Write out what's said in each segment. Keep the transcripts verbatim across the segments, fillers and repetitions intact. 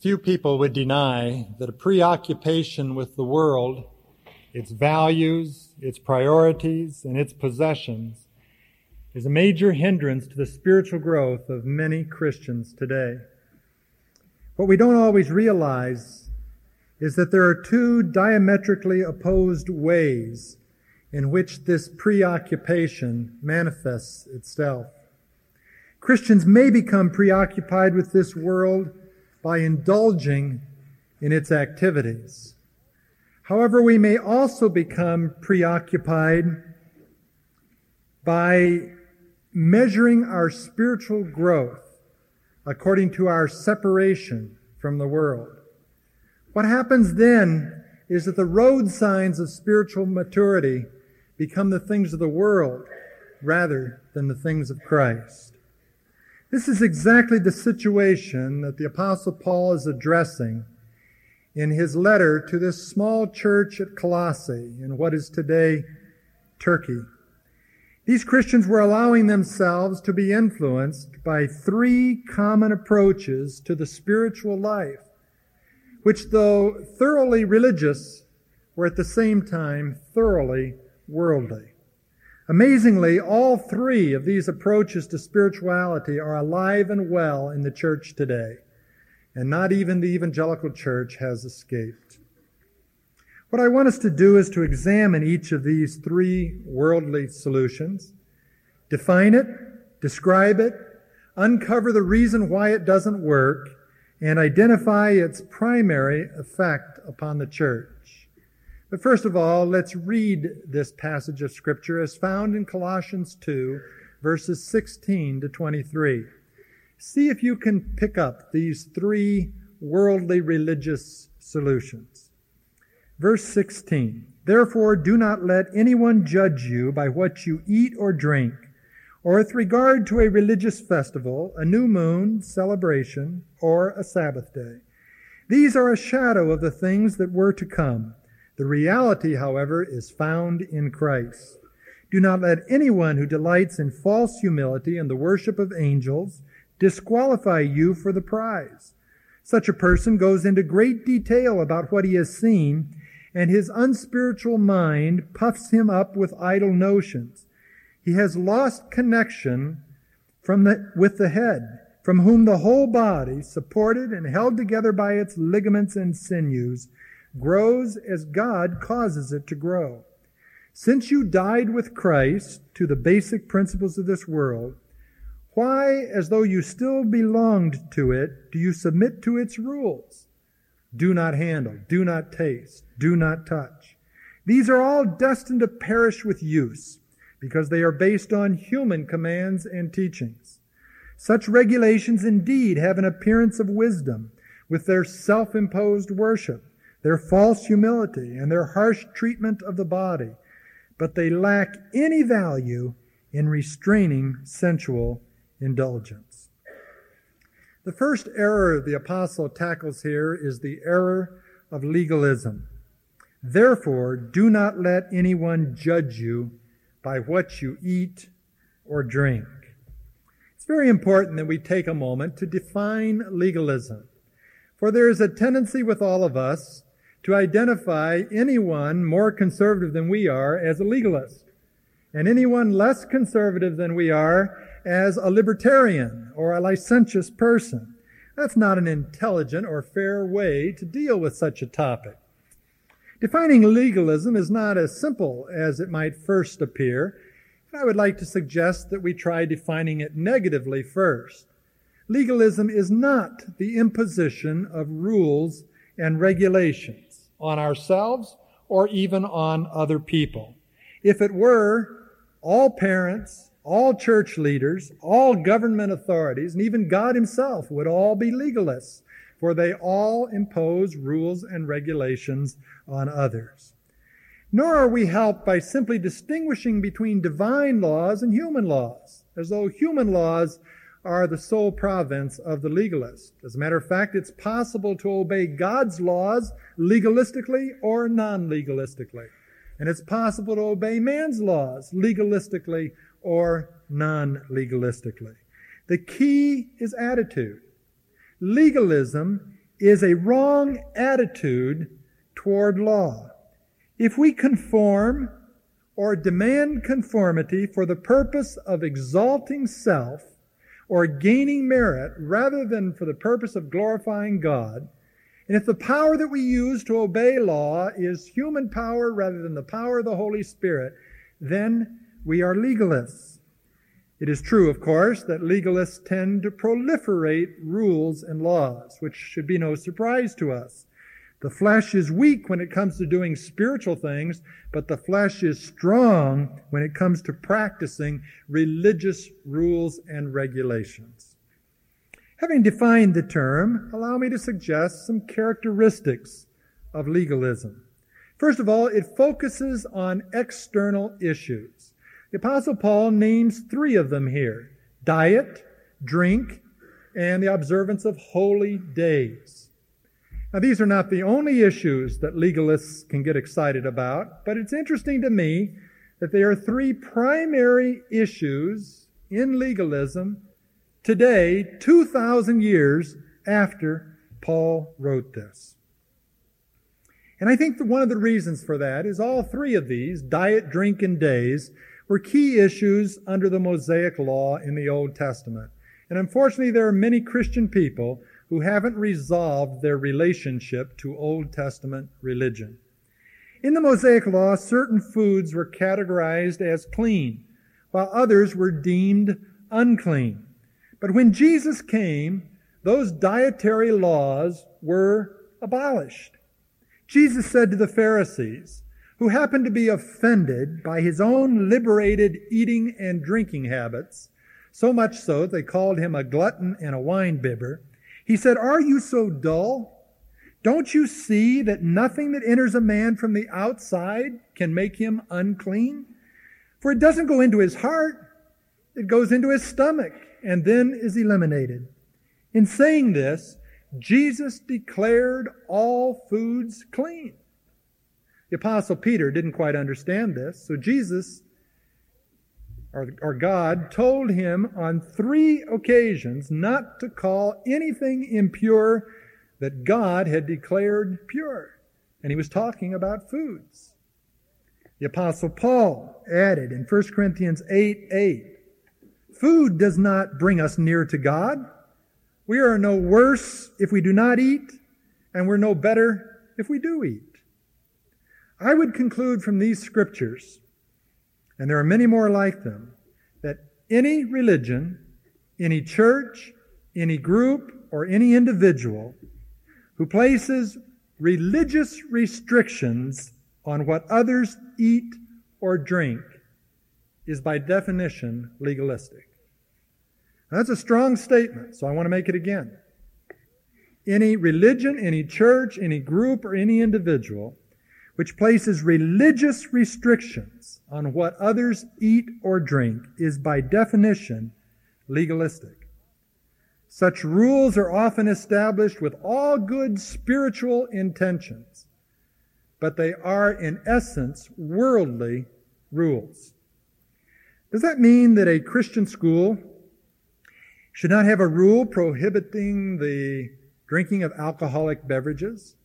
Few people would deny that a preoccupation with the world, its values, its priorities, and its possessions is a major hindrance to the spiritual growth of many Christians today. What we don't always realize is that there are two diametrically opposed ways in which this preoccupation manifests itself. Christians may become preoccupied with this world by indulging in its activities. However, we may also become preoccupied by measuring our spiritual growth according to our separation from the world. What happens then is that the road signs of spiritual maturity become the things of the world rather than the things of Christ. This is exactly the situation that the Apostle Paul is addressing in his letter to this small church at Colossae in what is today Turkey. These Christians were allowing themselves to be influenced by three common approaches to the spiritual life, which, though thoroughly religious, were at the same time thoroughly worldly. Amazingly, all three of these approaches to spirituality are alive and well in the church today, and not even the evangelical church has escaped. What I want us to do is to examine each of these three worldly solutions, define it, describe it, uncover the reason why it doesn't work, and identify its primary effect upon the church. But first of all, let's read this passage of Scripture as found in Colossians two, verses sixteen to twenty-three. See if you can pick up these three worldly religious solutions. Verse sixteen, "Therefore do not let anyone judge you by what you eat or drink, or with regard to a religious festival, a new moon, celebration, or a Sabbath day. These are a shadow of the things that were to come. The reality, however, is found in Christ. Do not let anyone who delights in false humility and the worship of angels disqualify you for the prize. Such a person goes into great detail about what he has seen, and his unspiritual mind puffs him up with idle notions. He has lost connection from the, with the head, from whom the whole body, supported and held together by its ligaments and sinews, grows as God causes it to grow. Since you died with Christ to the basic principles of this world, why, as though you still belonged to it, do you submit to its rules? Do not handle, do not taste, do not touch. These are all destined to perish with use, because they are based on human commands and teachings. Such regulations indeed have an appearance of wisdom, with their self-imposed worship, their false humility, and their harsh treatment of the body, but they lack any value in restraining sensual indulgence." The first error the apostle tackles here is the error of legalism. "Therefore, do not let anyone judge you by what you eat or drink." It's very important that we take a moment to define legalism, for there is a tendency with all of us to identify anyone more conservative than we are as a legalist, and anyone less conservative than we are as a libertarian or a licentious person. That's not an intelligent or fair way to deal with such a topic. Defining legalism is not as simple as it might first appear, and I would like to suggest that we try defining it negatively first. Legalism is not the imposition of rules and regulations on ourselves or even on other people. If it were, all parents, all church leaders, all government authorities, and even God himself would all be legalists, for they all impose rules and regulations on others. Nor are we helped by simply distinguishing between divine laws and human laws, as though human laws are the sole province of the legalist. As a matter of fact, it's possible to obey God's laws legalistically or non-legalistically. And it's possible to obey man's laws legalistically or non-legalistically. The key is attitude. Legalism is a wrong attitude toward law. If we conform or demand conformity for the purpose of exalting self or gaining merit rather than for the purpose of glorifying God, and if the power that we use to obey law is human power rather than the power of the Holy Spirit, then we are legalists. It is true, of course, that legalists tend to proliferate rules and laws, which should be no surprise to us. The flesh is weak when it comes to doing spiritual things, but the flesh is strong when it comes to practicing religious rules and regulations. Having defined the term, allow me to suggest some characteristics of legalism. First of all, it focuses on external issues. The Apostle Paul names three of them here: diet, drink, and the observance of holy days. Now, these are not the only issues that legalists can get excited about, but it's interesting to me that there are three primary issues in legalism today, two thousand years after Paul wrote this. And I think that one of the reasons for that is all three of these, diet, drink, and days, were key issues under the Mosaic law in the Old Testament. And unfortunately, there are many Christian people who haven't resolved their relationship to Old Testament religion. In the Mosaic law, certain foods were categorized as clean, while others were deemed unclean. But when Jesus came, those dietary laws were abolished. Jesus said to the Pharisees, who happened to be offended by his own liberated eating and drinking habits, so much so that they called him a glutton and a wine-bibber, he said, "Are you so dull? Don't you see that nothing that enters a man from the outside can make him unclean? For it doesn't go into his heart, it goes into his stomach, and then is eliminated." In saying this, Jesus declared all foods clean. The Apostle Peter didn't quite understand this, so Jesus, or, or God, told him on three occasions not to call anything impure that God had declared pure. And he was talking about foods. The Apostle Paul added in First Corinthians eight eight, "Food does not bring us near to God. We are no worse if we do not eat, and we're no better if we do eat." I would conclude from these scriptures, and there are many more like them, that any religion, any church, any group, or any individual who places religious restrictions on what others eat or drink is by definition legalistic. Now, that's a strong statement, so I want to make it again. Any religion, any church, any group, or any individual which places religious restrictions on what others eat or drink is by definition legalistic. Such rules are often established with all good spiritual intentions, but they are in essence worldly rules. Does that mean that a Christian school should not have a rule prohibiting the drinking of alcoholic beverages?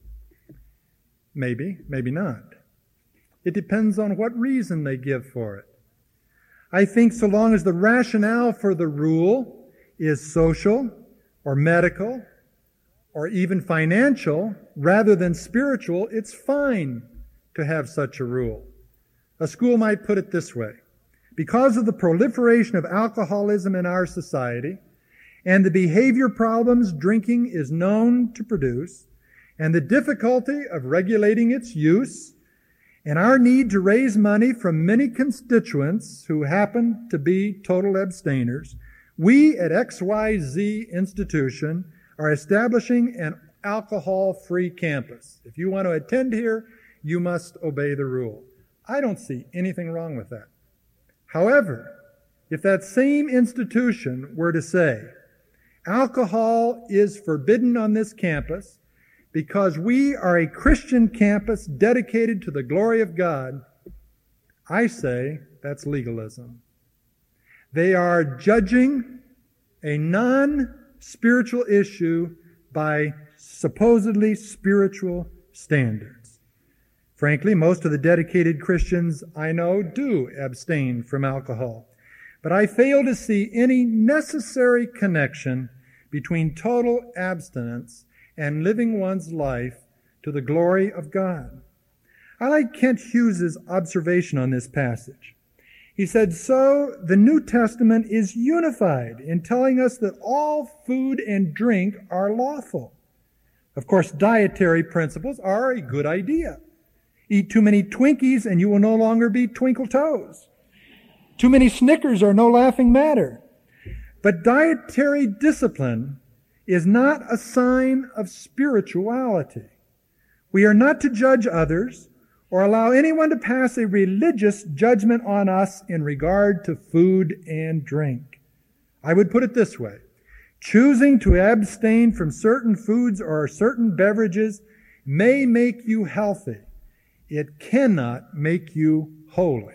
Maybe, maybe not. It depends on what reason they give for it. I think so long as the rationale for the rule is social or medical or even financial rather than spiritual, it's fine to have such a rule. A school might put it this way: because of the proliferation of alcoholism in our society and the behavior problems drinking is known to produce, and the difficulty of regulating its use, and our need to raise money from many constituents who happen to be total abstainers, we at X Y Z institution are establishing an alcohol-free campus. If you want to attend here, you must obey the rule. I don't see anything wrong with that. However, if that same institution were to say, alcohol is forbidden on this campus, because we are a Christian campus dedicated to the glory of God, I say that's legalism. They are judging a non-spiritual issue by supposedly spiritual standards. Frankly, most of the dedicated Christians I know do abstain from alcohol, but I fail to see any necessary connection between total abstinence and living one's life to the glory of God. I like Kent Hughes's observation on this passage. He said, so the New Testament is unified in telling us that all food and drink are lawful. Of course, dietary principles are a good idea. Eat too many Twinkies and you will no longer be twinkle toes. Too many Snickers are no laughing matter. But dietary discipline is not a sign of spirituality. We are not to judge others or allow anyone to pass a religious judgment on us in regard to food and drink. I would put it this way. Choosing to abstain from certain foods or certain beverages may make you healthy. It cannot make you holy.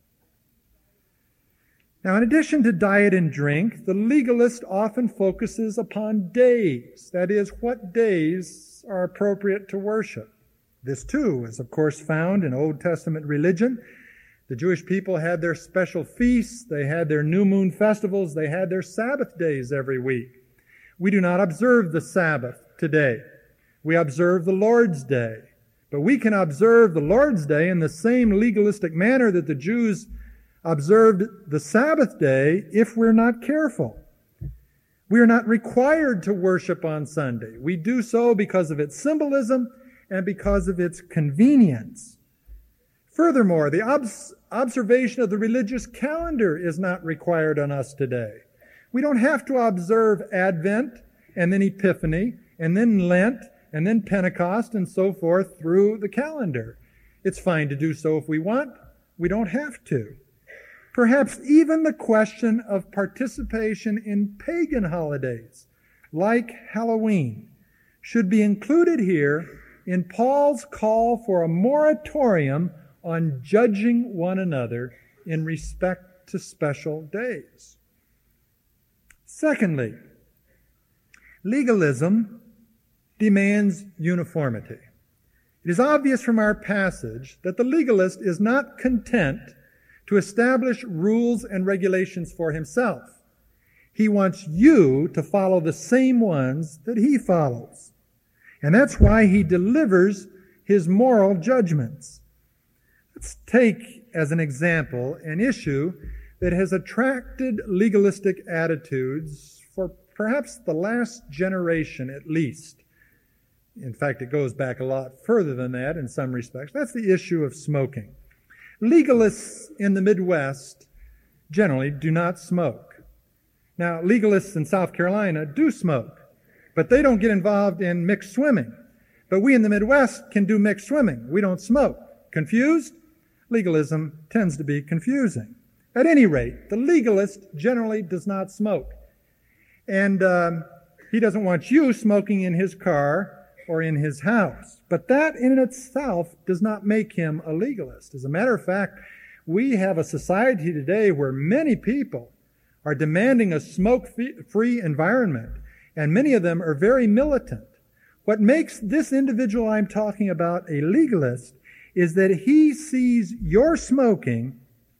Now, in addition to diet and drink, the legalist often focuses upon days. That is, what days are appropriate to worship. This, too, is, of course, found in Old Testament religion. The Jewish people had their special feasts, they had their new moon festivals, they had their Sabbath days every week. We do not observe the Sabbath today. We observe the Lord's Day. But we can observe the Lord's Day in the same legalistic manner that the Jews observed the Sabbath day if we're not careful. We are not required to worship on Sunday. We do so because of its symbolism and because of its convenience. Furthermore, the obs- observation of the religious calendar is not required on us today. We don't have to observe Advent and then Epiphany and then Lent and then Pentecost and so forth through the calendar. It's fine to do so if we want. We don't have to. Perhaps even the question of participation in pagan holidays, like Halloween, should be included here in Paul's call for a moratorium on judging one another in respect to special days. Secondly, legalism demands uniformity. It is obvious from our passage that the legalist is not content to establish rules and regulations for himself. He wants you to follow the same ones that he follows. And that's why he delivers his moral judgments. Let's take as an example an issue that has attracted legalistic attitudes for perhaps the last generation at least. In fact, it goes back a lot further than that in some respects. That's the issue of smoking. Legalists in the Midwest generally do not smoke. Now, legalists in South Carolina do smoke, but they don't get involved in mixed swimming. But we in the Midwest can do mixed swimming. We don't smoke. Confused? Legalism tends to be confusing. At any rate, the legalist generally does not smoke. And um, he doesn't want you smoking in his car or in his house. But that in itself does not make him a legalist. As a matter of fact, we have a society today where many people are demanding a smoke-free environment, and many of them are very militant. What makes this individual I'm talking about a legalist is that he sees your smoking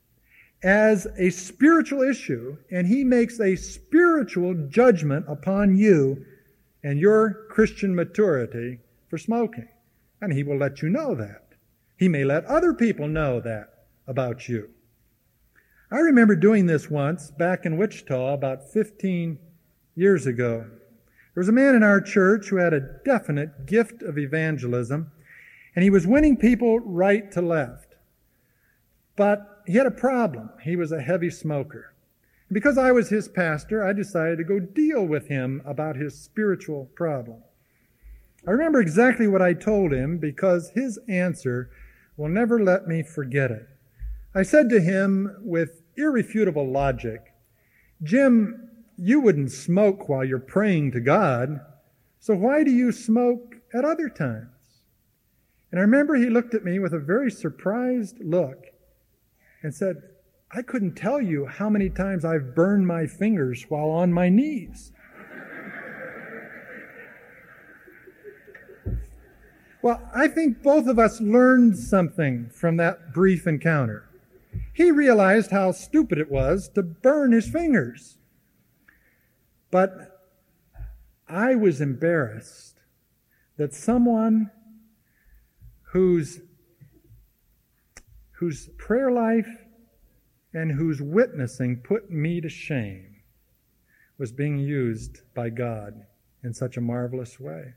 as a spiritual issue, and he makes a spiritual judgment upon you and your Christian maturity for smoking. And he will let you know that. He may let other people know that about you. I remember doing this once back in Wichita about fifteen years ago. There was a man in our church who had a definite gift of evangelism, and he was winning people right to left. But he had a problem. He was a heavy smoker. And because I was his pastor, I decided to go deal with him about his spiritual problem. I remember exactly what I told him because his answer will never let me forget it. I said to him with irrefutable logic, "Jim, you wouldn't smoke while you're praying to God, so why do you smoke at other times?" And I remember he looked at me with a very surprised look and said, "I couldn't tell you how many times I've burned my fingers while on my knees." Well, I think both of us learned something from that brief encounter. He realized how stupid it was to burn his fingers. But I was embarrassed that someone whose, whose prayer life and whose witnessing put me to shame was being used by God in such a marvelous way.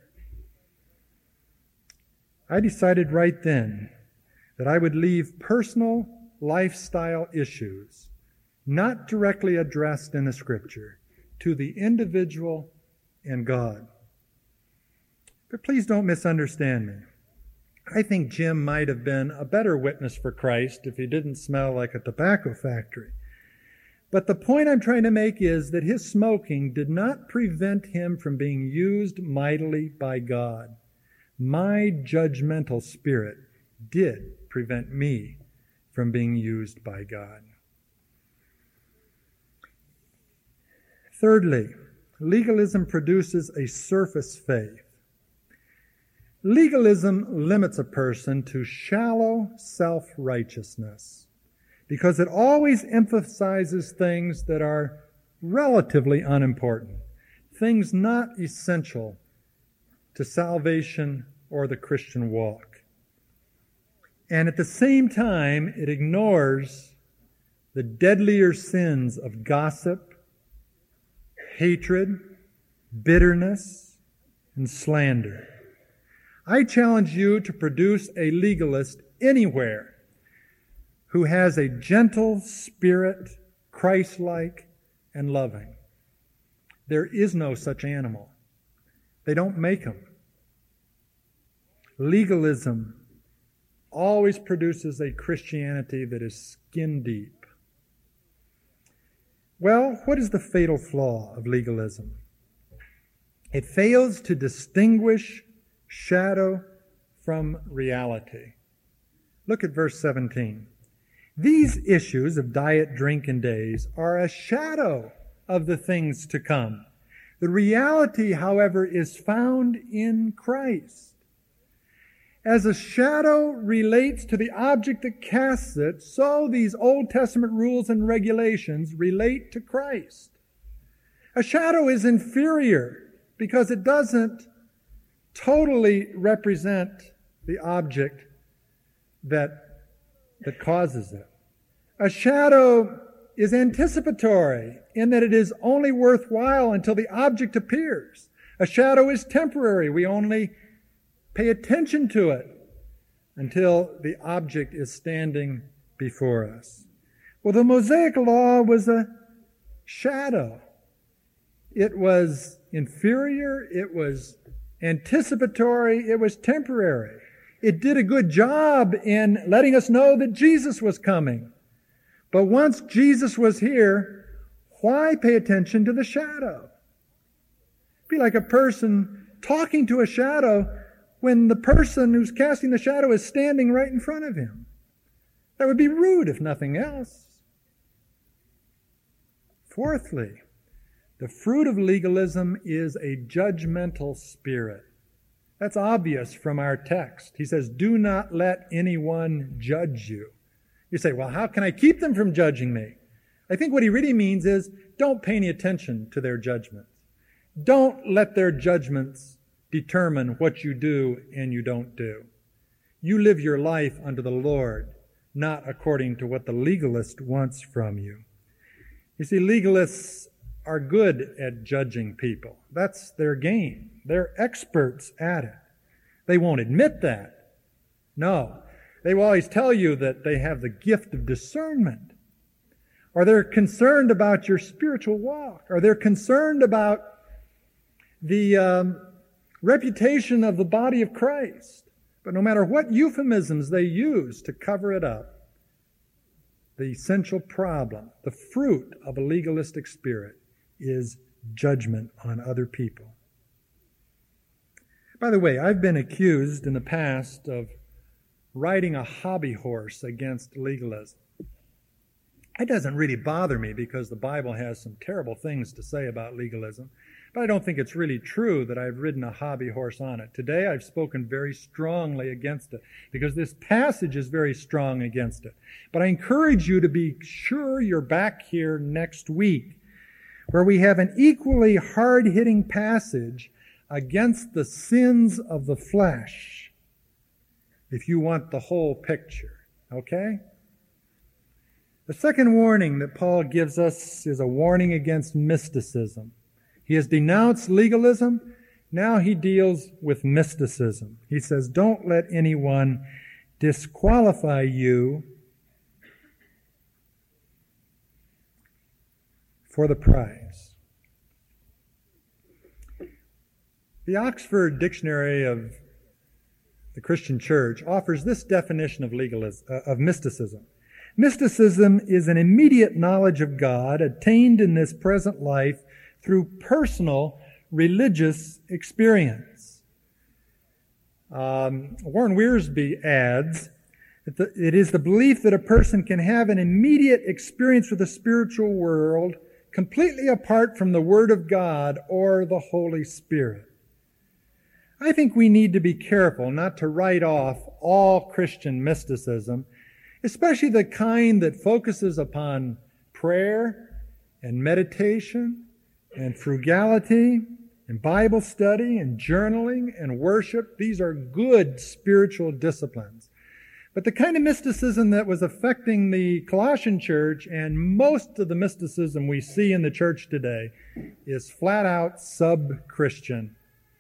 I decided right then that I would leave personal lifestyle issues, not directly addressed in the Scripture, to the individual and God. But please don't misunderstand me. I think Jim might have been a better witness for Christ if he didn't smell like a tobacco factory. But the point I'm trying to make is that his smoking did not prevent him from being used mightily by God. My judgmental spirit did prevent me from being used by God. Thirdly, legalism produces a surface faith. Legalism limits a person to shallow self-righteousness because it always emphasizes things that are relatively unimportant, things not essential to salvation or the Christian walk. And at the same time, it ignores the deadlier sins of gossip, hatred, bitterness, and slander. I challenge you to produce a legalist anywhere who has a gentle spirit, Christ-like, and loving. There is no such animal. They don't make them. Legalism always produces a Christianity that is skin deep. Well, what is the fatal flaw of legalism? It fails to distinguish shadow from reality. Look at verse seventeen. These issues of diet, drink, and days are a shadow of the things to come. The reality, however, is found in Christ. As a shadow relates to the object that casts it, so these Old Testament rules and regulations relate to Christ. A shadow is inferior because it doesn't totally represent the object that, that causes it. A shadow is anticipatory in that it is only worthwhile until the object appears. A shadow is temporary. We only pay attention to it until the object is standing before us. Well, the Mosaic Law was a shadow. It was inferior. It was anticipatory. It was temporary. It did a good job in letting us know that Jesus was coming. But once Jesus was here, why pay attention to the shadow? It'd be like a person talking to a shadow when the person who's casting the shadow is standing right in front of him. That would be rude, if nothing else. Fourthly, the fruit of legalism is a judgmental spirit. That's obvious from our text. He says, do not let anyone judge you. You say, well, how can I keep them from judging me? I think what he really means is, don't pay any attention to their judgments. Don't let their judgments determine what you do and you don't do. You live your life under the Lord, not according to what the legalist wants from you. You see, legalists are good at judging people. That's their game. They're experts at it. They won't admit that. No. They will always tell you that they have the gift of discernment. Or they're concerned about your spiritual walk. Or they're concerned about the um, reputation of the body of Christ. But no matter what euphemisms they use to cover it up, the essential problem, the fruit of a legalistic spirit, is judgment on other people. By the way, I've been accused in the past of riding a hobby horse against legalism. It doesn't really bother me because the Bible has some terrible things to say about legalism. But I don't think it's really true that I've ridden a hobby horse on it. Today I've spoken very strongly against it because this passage is very strong against it. But I encourage you to be sure you're back here next week where we have an equally hard-hitting passage against the sins of the flesh, if you want the whole picture, okay? The second warning that Paul gives us is a warning against mysticism. He has denounced legalism. Now he deals with mysticism. He says, don't let anyone disqualify you for the prize. The Oxford Dictionary of the Christian Church offers this definition of legalism, uh, of mysticism. Mysticism is an immediate knowledge of God attained in this present life through personal religious experience. Um, Warren Wiersbe adds that the, it is the belief that a person can have an immediate experience with the spiritual world completely apart from the Word of God or the Holy Spirit. I think we need to be careful not to write off all Christian mysticism, especially the kind that focuses upon prayer and meditation and frugality, and Bible study, and journaling, and worship. These are good spiritual disciplines. But the kind of mysticism that was affecting the Colossian church, and most of the mysticism we see in the church today, is flat out sub-Christian.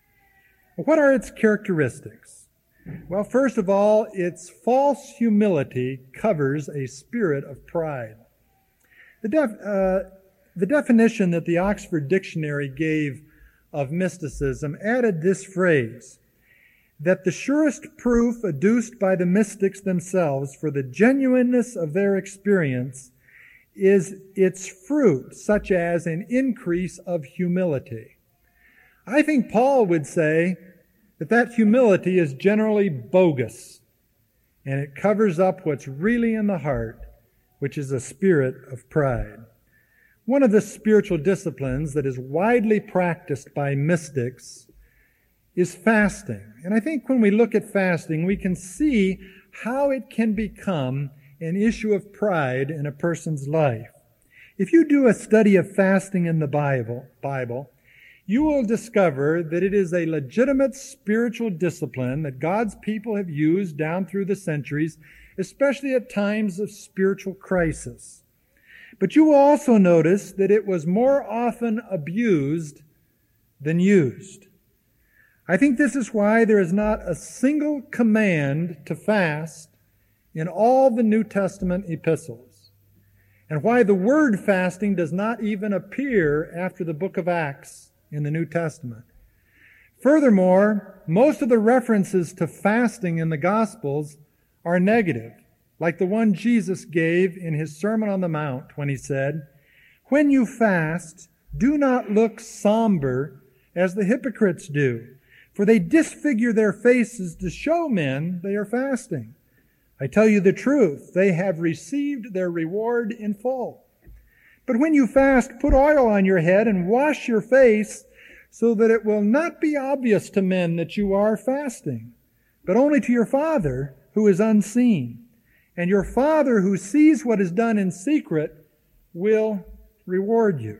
What are its characteristics? Well, first of all, its false humility covers a spirit of pride. The def, uh, The definition that the Oxford Dictionary gave of mysticism added this phrase, that the surest proof adduced by the mystics themselves for the genuineness of their experience is its fruit, such as an increase of humility. I think Paul would say that that humility is generally bogus, and it covers up what's really in the heart, which is a spirit of pride. One of the spiritual disciplines that is widely practiced by mystics is fasting. And I think when we look at fasting, we can see how it can become an issue of pride in a person's life. If you do a study of fasting in the Bible, Bible, you will discover that it is a legitimate spiritual discipline that God's people have used down through the centuries, especially at times of spiritual crisis. But you will also notice that it was more often abused than used. I think this is why there is not a single command to fast in all the New Testament epistles, and why the word fasting does not even appear after the book of Acts in the New Testament. Furthermore, most of the references to fasting in the Gospels are negative, like the one Jesus gave in his Sermon on the Mount when he said, "When you fast, do not look somber as the hypocrites do, for they disfigure their faces to show men they are fasting. I tell you the truth, they have received their reward in full. But when you fast, put oil on your head and wash your face, so that it will not be obvious to men that you are fasting, but only to your Father who is unseen. And your Father who sees what is done in secret will reward you."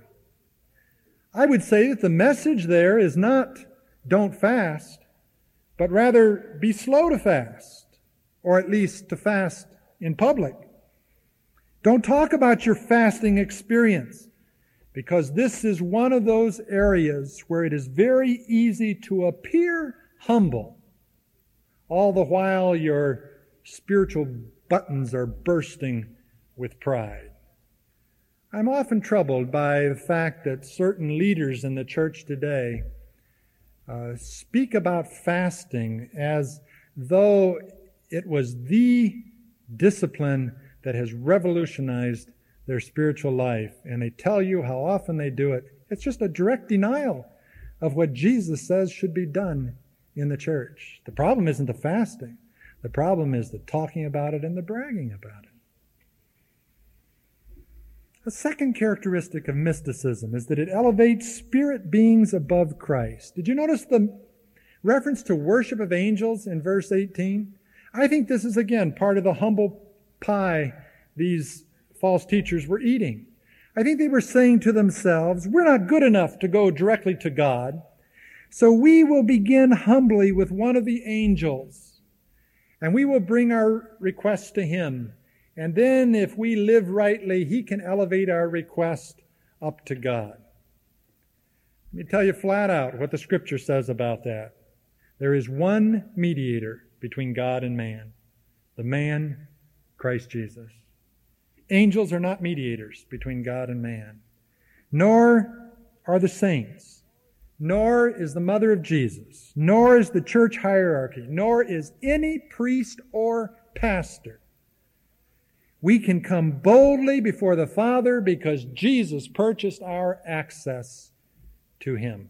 I would say that the message there is not don't fast, but rather be slow to fast, or at least to fast in public. Don't talk about your fasting experience, because this is one of those areas where it is very easy to appear humble, all the while your spiritual buttons are bursting with pride. I'm often troubled by the fact that certain leaders in the church today uh, speak about fasting as though it was the discipline that has revolutionized their spiritual life. And they tell you how often they do it. It's just a direct denial of what Jesus says should be done in the church. The problem isn't the fasting. The problem is the talking about it and the bragging about it. A second characteristic of mysticism is that it elevates spirit beings above Christ. Did you notice the reference to worship of angels in verse eighteen? I think this is, again, part of the humble pie these false teachers were eating. I think they were saying to themselves, we're not good enough to go directly to God, so we will begin humbly with one of the angels, and we will bring our requests to him. And then if we live rightly, he can elevate our request up to God. Let me tell you flat out what the Scripture says about that. There is one mediator between God and man, the man, Christ Jesus. Angels are not mediators between God and man, nor are the saints, nor is the mother of Jesus, nor is the church hierarchy, nor is any priest or pastor. We can come boldly before the Father because Jesus purchased our access to him.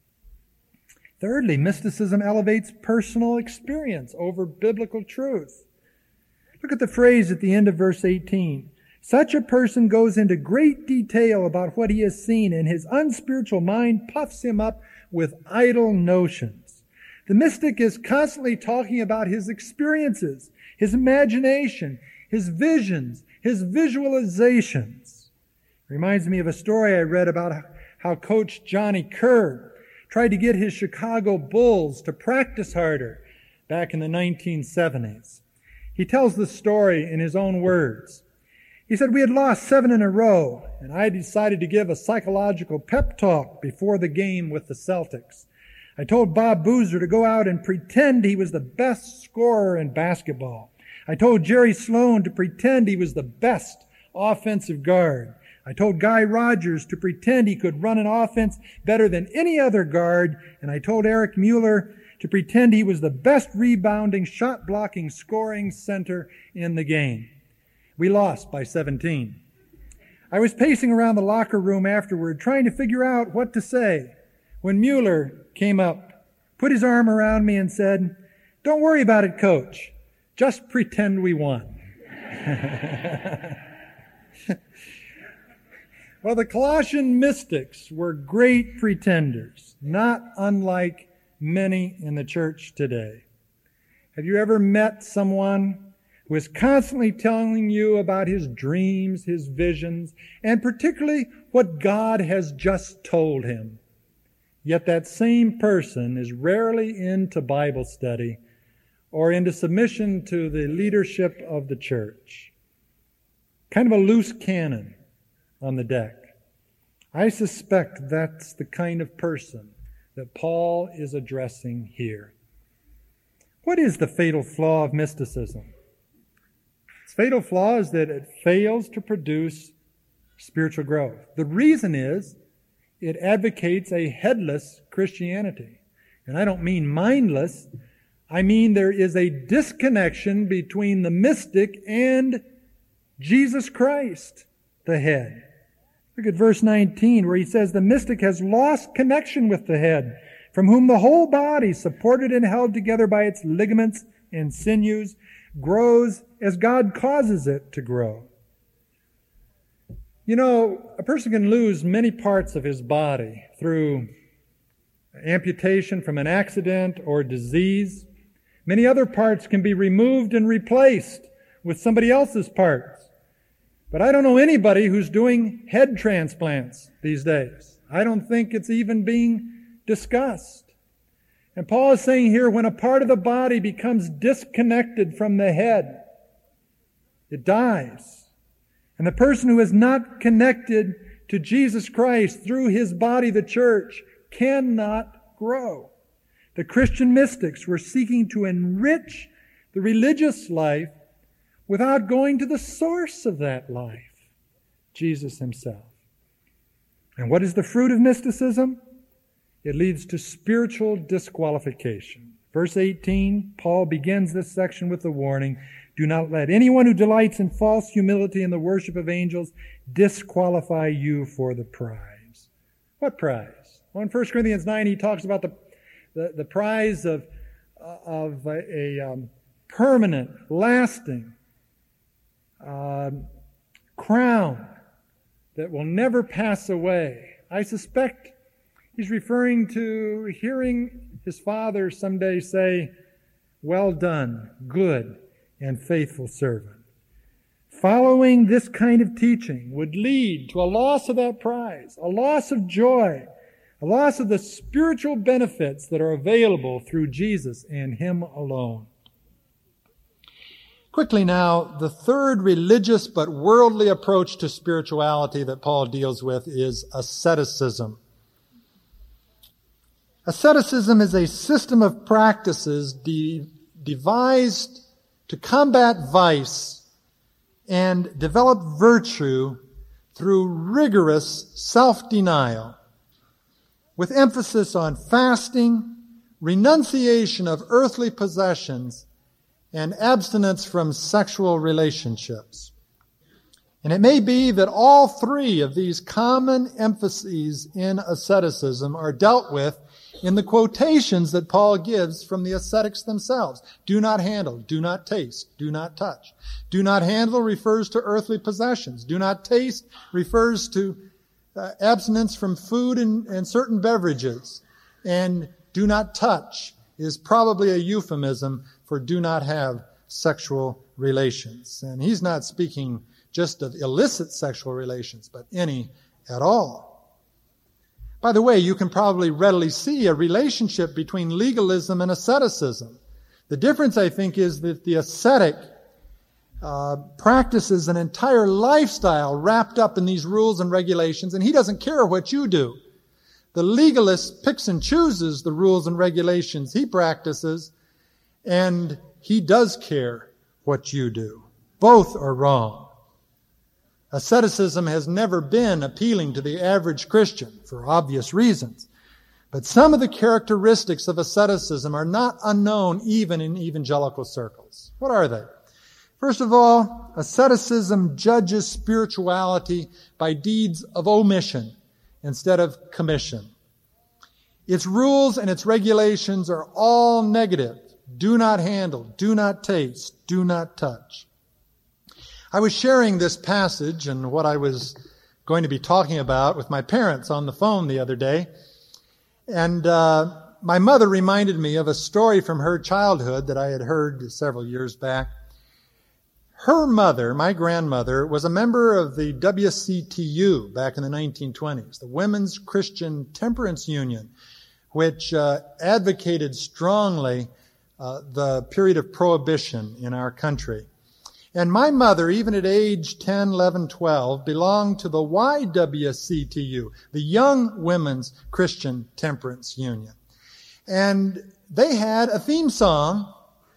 Thirdly, mysticism elevates personal experience over biblical truth. Look at the phrase at the end of verse eighteen. Such a person goes into great detail about what he has seen, and his unspiritual mind puffs him up with idle notions. The mystic is constantly talking about his experiences, his imagination, his visions, his visualizations. Reminds me of a story I read about how Coach Johnny Kerr tried to get his Chicago Bulls to practice harder back in the nineteen seventies. He tells the story in his own words. He said, we had lost seven in a row, and I decided to give a psychological pep talk before the game with the Celtics. I told Bob Boozer to go out and pretend he was the best scorer in basketball. I told Jerry Sloan to pretend he was the best offensive guard. I told Guy Rogers to pretend he could run an offense better than any other guard, and I told Eric Mueller to pretend he was the best rebounding, shot-blocking, scoring center in the game. We lost by seventeen. I was pacing around the locker room afterward, trying to figure out what to say, when Mueller came up, put his arm around me and said, "Don't worry about it, Coach. Just pretend we won." Well, the Colossian mystics were great pretenders, not unlike many in the church today. Have you ever met someone who is constantly telling you about his dreams, his visions, and particularly what God has just told him? Yet that same person is rarely into Bible study or into submission to the leadership of the church. Kind of a loose cannon on the deck. I suspect that's the kind of person that Paul is addressing here. What is the fatal flaw of mysticism? Its fatal flaw is that it fails to produce spiritual growth. The reason is it advocates a headless Christianity. And I don't mean mindless. I mean there is a disconnection between the mystic and Jesus Christ, the head. Look at verse nineteen where he says, the mystic has lost connection with the head, from whom the whole body, supported and held together by its ligaments and sinews, grows as God causes it to grow. You know, a person can lose many parts of his body through amputation from an accident or disease. Many other parts can be removed and replaced with somebody else's parts. But I don't know anybody who's doing head transplants these days. I don't think it's even being discussed. And Paul is saying here, when a part of the body becomes disconnected from the head, it dies. And the person who is not connected to Jesus Christ through his body, the church, cannot grow. The Christian mystics were seeking to enrich the religious life without going to the source of that life, Jesus himself. And what is the fruit of mysticism? It leads to spiritual disqualification. Verse eighteen, Paul begins this section with the warning, do not let anyone who delights in false humility and the worship of angels disqualify you for the prize. What prize? Well, in First Corinthians nine, he talks about the, the, the prize of, uh, of a, a um, permanent, lasting, Uh, crown, that will never pass away. I suspect he's referring to hearing his Father someday say, "Well done, good and faithful servant." Following this kind of teaching would lead to a loss of that prize, a loss of joy, a loss of the spiritual benefits that are available through Jesus and Him alone. Quickly now, the third religious but worldly approach to spirituality that Paul deals with is asceticism. Asceticism is a system of practices de- devised to combat vice and develop virtue through rigorous self-denial, with emphasis on fasting, renunciation of earthly possessions, and abstinence from sexual relationships. And it may be that all three of these common emphases in asceticism are dealt with in the quotations that Paul gives from the ascetics themselves. Do not handle, do not taste, do not touch. Do not handle refers to earthly possessions. Do not taste refers to uh, abstinence from food and, and certain beverages. And do not touch is probably a euphemism for do not have sexual relations. And he's not speaking just of illicit sexual relations, but any at all. By the way, you can probably readily see a relationship between legalism and asceticism. The difference, I think, is that the ascetic uh, practices an entire lifestyle wrapped up in these rules and regulations, and he doesn't care what you do. The legalist picks and chooses the rules and regulations he practices, and he does care what you do. Both are wrong. Asceticism has never been appealing to the average Christian for obvious reasons. But some of the characteristics of asceticism are not unknown even in evangelical circles. What are they? First of all, asceticism judges spirituality by deeds of omission instead of commission. Its rules and its regulations are all negative. Do not handle, do not taste, do not touch. I was sharing this passage and what I was going to be talking about with my parents on the phone the other day. And uh, my mother reminded me of a story from her childhood that I had heard several years back. Her mother, my grandmother, was a member of the W C T U back in the nineteen twenties, the Women's Christian Temperance Union, which uh, advocated strongly uh, the period of prohibition in our country. And my mother, even at age ten, eleven, twelve, belonged to the Y W C T U, the Young Women's Christian Temperance Union. And they had a theme song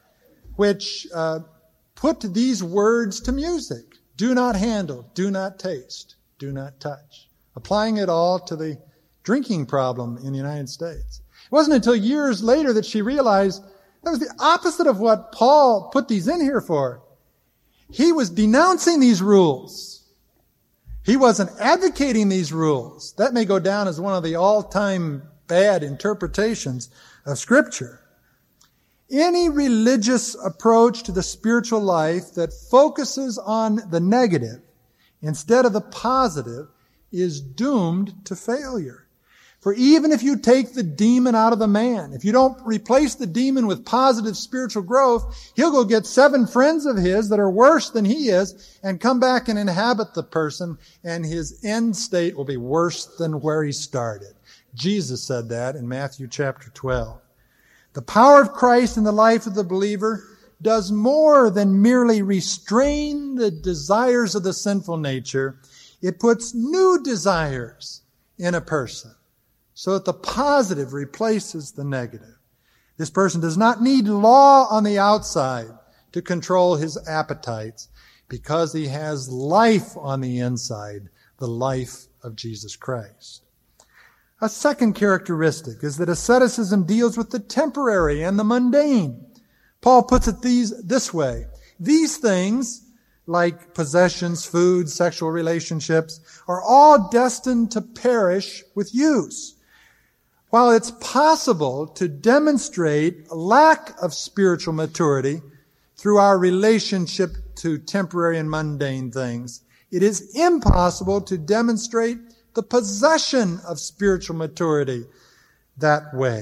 which uh, put these words to music. Do not handle, do not taste, do not touch. Applying it all to the drinking problem in the United States. It wasn't until years later that she realized that was the opposite of what Paul put these in here for. He was denouncing these rules. He wasn't advocating these rules. That may go down as one of the all-time bad interpretations of Scripture. Any religious approach to the spiritual life that focuses on the negative instead of the positive is doomed to failure. For even if you take the demon out of the man, if you don't replace the demon with positive spiritual growth, he'll go get seven friends of his that are worse than he is and come back and inhabit the person, and his end state will be worse than where he started. Jesus said that in Matthew chapter twelve. The power of Christ in the life of the believer does more than merely restrain the desires of the sinful nature. It puts new desires in a person, so that the positive replaces the negative. This person does not need law on the outside to control his appetites because he has life on the inside, the life of Jesus Christ. A second characteristic is that asceticism deals with the temporary and the mundane. Paul puts it these, this way. These things, like possessions, food, sexual relationships, are all destined to perish with use. While it's possible to demonstrate a lack of spiritual maturity through our relationship to temporary and mundane things, It is impossible to demonstrate the possession of spiritual maturity that way.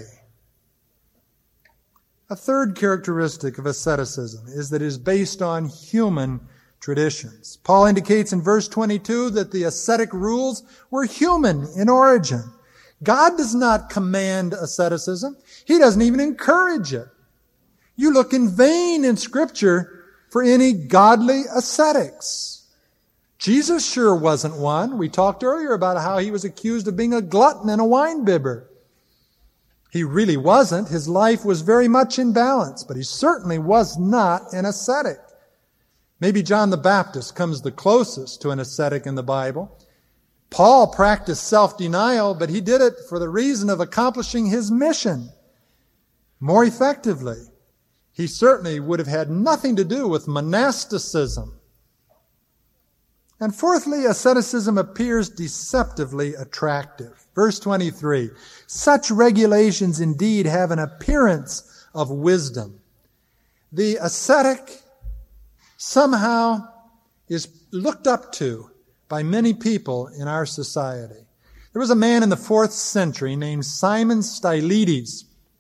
A third characteristic of asceticism is that it is based on human traditions. Paul indicates in verse twenty-two that the ascetic rules were human in origin. God does not command asceticism. He doesn't even encourage it. You look in vain in Scripture for any godly ascetics. Jesus sure wasn't one. We talked earlier about how he was accused of being a glutton and a winebibber. He really wasn't. His life was very much in balance, but he certainly was not an ascetic. Maybe John the Baptist comes the closest to an ascetic in the Bible. Paul practiced self-denial, but he did it for the reason of accomplishing his mission more effectively. He certainly would have had nothing to do with monasticism. And fourthly, asceticism appears deceptively attractive. Verse twenty-three, such regulations indeed have an appearance of wisdom. The ascetic somehow is looked up to by many people in our society. There was a man in the fourth century named Simon Stylites.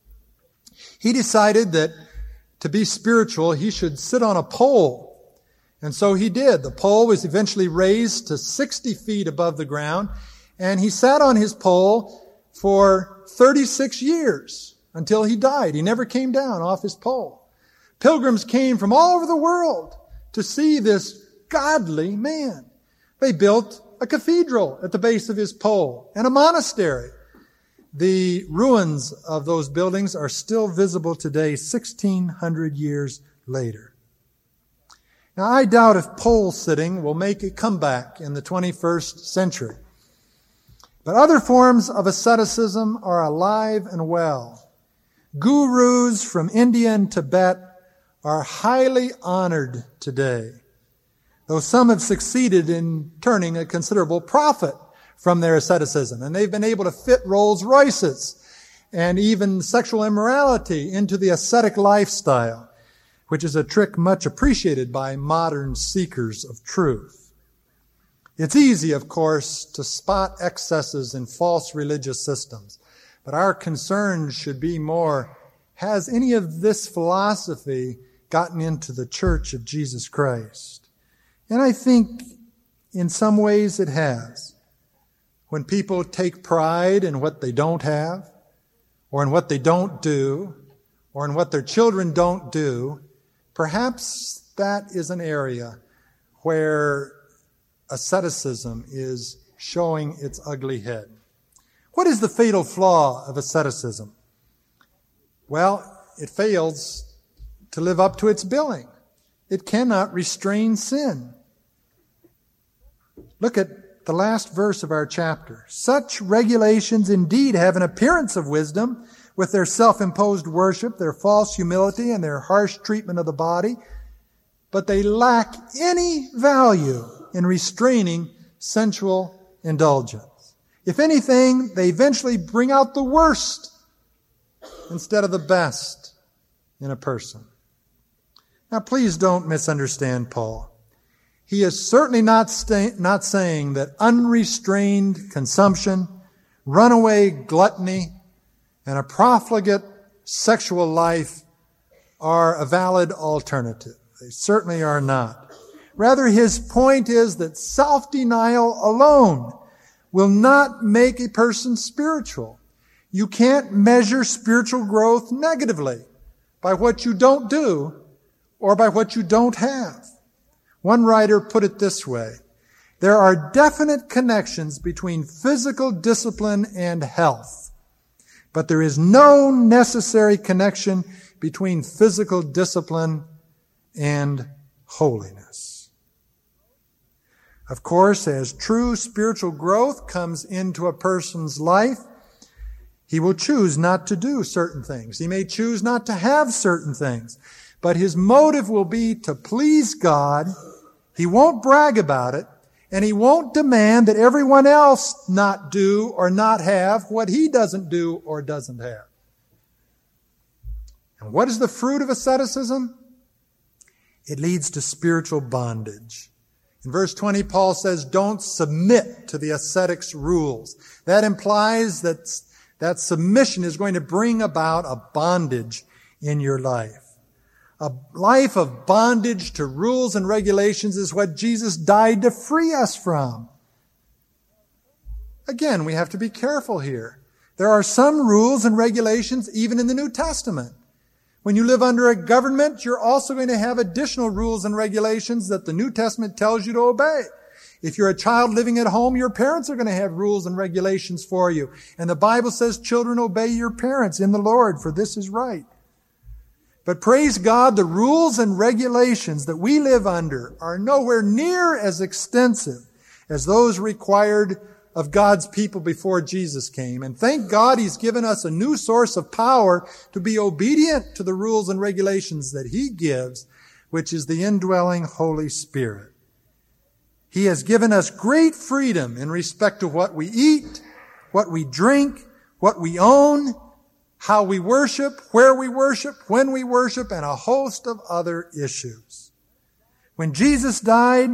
He decided that to be spiritual, he should sit on a pole. And so he did. The pole was eventually raised to sixty feet above the ground, and he sat on his pole for thirty-six years until he died. He never came down off his pole. Pilgrims came from all over the world to see this godly man. They built a cathedral at the base of his pole and a monastery. The ruins of those buildings are still visible today, sixteen hundred years later. Now, I doubt if pole sitting will make a comeback in the twenty-first century. But other forms of asceticism are alive and well. Gurus from India and Tibet are highly honored today, though some have succeeded in turning a considerable profit from their asceticism. And they've been able to fit Rolls Royces and even sexual immorality into the ascetic lifestyle, which is a trick much appreciated by modern seekers of truth. It's easy, of course, to spot excesses in false religious systems, but our concern should be more, has any of this philosophy gotten into the Church of Jesus Christ? And I think in some ways it has. When people take pride in what they don't have, or in what they don't do, or in what their children don't do, perhaps that is an area where asceticism is showing its ugly head. What is the fatal flaw of asceticism? Well, it fails to live up to its billing. It cannot restrain sin. Look at the last verse of our chapter. Such regulations indeed have an appearance of wisdom, with their self-imposed worship, their false humility, and their harsh treatment of the body, but they lack any value in restraining sensual indulgence. If anything, they eventually bring out the worst instead of the best in a person. Now, please don't misunderstand Paul. He is certainly not, sta- not saying that unrestrained consumption, runaway gluttony, and a profligate sexual life are a valid alternative. They certainly are not. Rather, his point is that self-denial alone will not make a person spiritual. You can't measure spiritual growth negatively by what you don't do or by what you don't have. One writer put it this way: there are definite connections between physical discipline and health, but there is no necessary connection between physical discipline and holiness. Of course, as true spiritual growth comes into a person's life, he will choose not to do certain things. He may choose not to have certain things, but his motive will be to please God. He won't brag about it, and he won't demand that everyone else not do or not have what he doesn't do or doesn't have. And what is the fruit of asceticism? It leads to spiritual bondage. In verse twenty, Paul says, don't submit to the ascetic's rules. That implies that, that submission is going to bring about a bondage in your life. A life of bondage to rules and regulations is what Jesus died to free us from. Again, we have to be careful here. There are some rules and regulations even in the New Testament. When you live under a government, you're also going to have additional rules and regulations that the New Testament tells you to obey. If you're a child living at home, your parents are going to have rules and regulations for you. And the Bible says, children, obey your parents in the Lord, for this is right. But praise God, the rules and regulations that we live under are nowhere near as extensive as those required of God's people before Jesus came. And thank God He's given us a new source of power to be obedient to the rules and regulations that He gives, which is the indwelling Holy Spirit. He has given us great freedom in respect to what we eat, what we drink, what we own, how we worship, where we worship, when we worship, and a host of other issues. When Jesus died,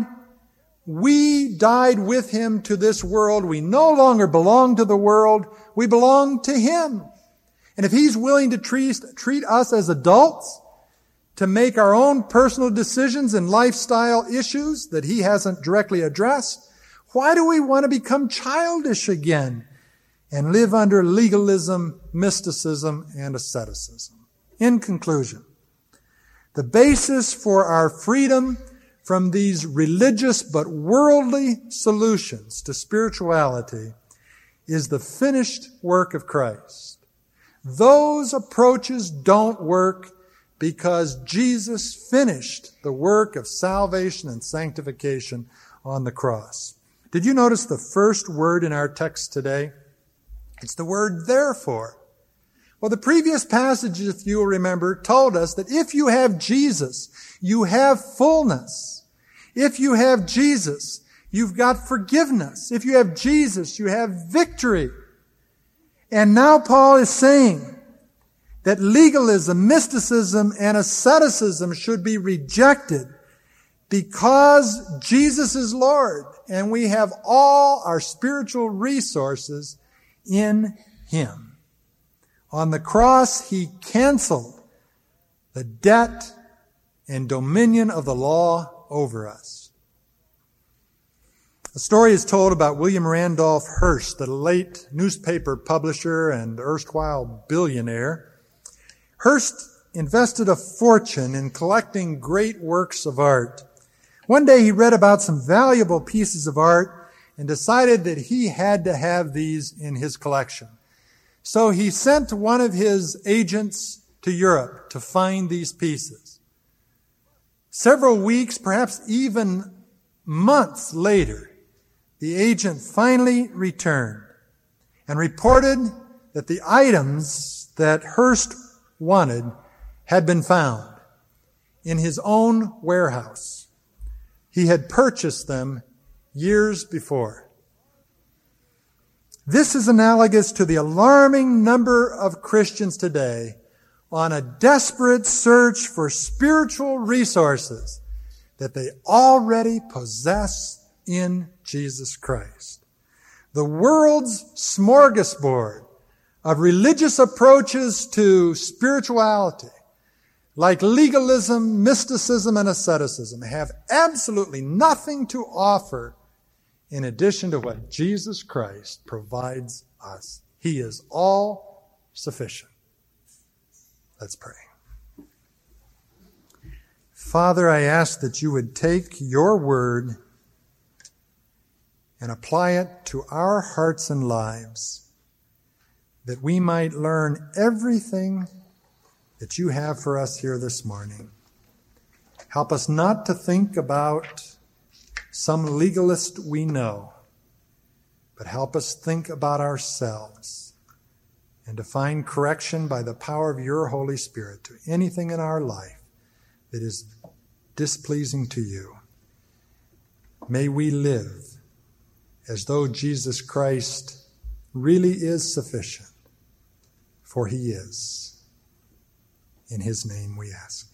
we died with Him to this world. We no longer belong to the world. We belong to Him. And if He's willing to treat, treat us as adults, to make our own personal decisions and lifestyle issues that He hasn't directly addressed, why do we want to become childish again and live under legalism, mysticism, and asceticism? In conclusion, the basis for our freedom from these religious but worldly solutions to spirituality is the finished work of Christ. Those approaches don't work because Jesus finished the work of salvation and sanctification on the cross. Did you notice the first word in our text today? It's the word therefore. Well, the previous passage, if you'll remember, told us that if you have Jesus, you have fullness. If you have Jesus, you've got forgiveness. If you have Jesus, you have victory. And now Paul is saying that legalism, mysticism, and asceticism should be rejected because Jesus is Lord and we have all our spiritual resources in Him. On the cross, He canceled the debt and dominion of the law over us. A story is told about William Randolph Hearst, the late newspaper publisher and erstwhile billionaire. Hearst invested a fortune in collecting great works of art. One day he read about some valuable pieces of art and decided that he had to have these in his collection. So he sent one of his agents to Europe to find these pieces. Several weeks, perhaps even months later, the agent finally returned and reported that the items that Hearst wanted had been found in his own warehouse. He had purchased them years before. This is analogous to the alarming number of Christians today on a desperate search for spiritual resources that they already possess in Jesus Christ. The world's smorgasbord of religious approaches to spirituality, like legalism, mysticism, and asceticism, have absolutely nothing to offer in addition to what Jesus Christ provides us. He is all sufficient. Let's pray. Father, I ask that you would take your word and apply it to our hearts and lives, that we might learn everything that you have for us here this morning. Help us not to think about some legalist we know, but help us think about ourselves and to find correction by the power of your Holy Spirit to anything in our life that is displeasing to you. May we live as though Jesus Christ really is sufficient, for he is. In his name we ask.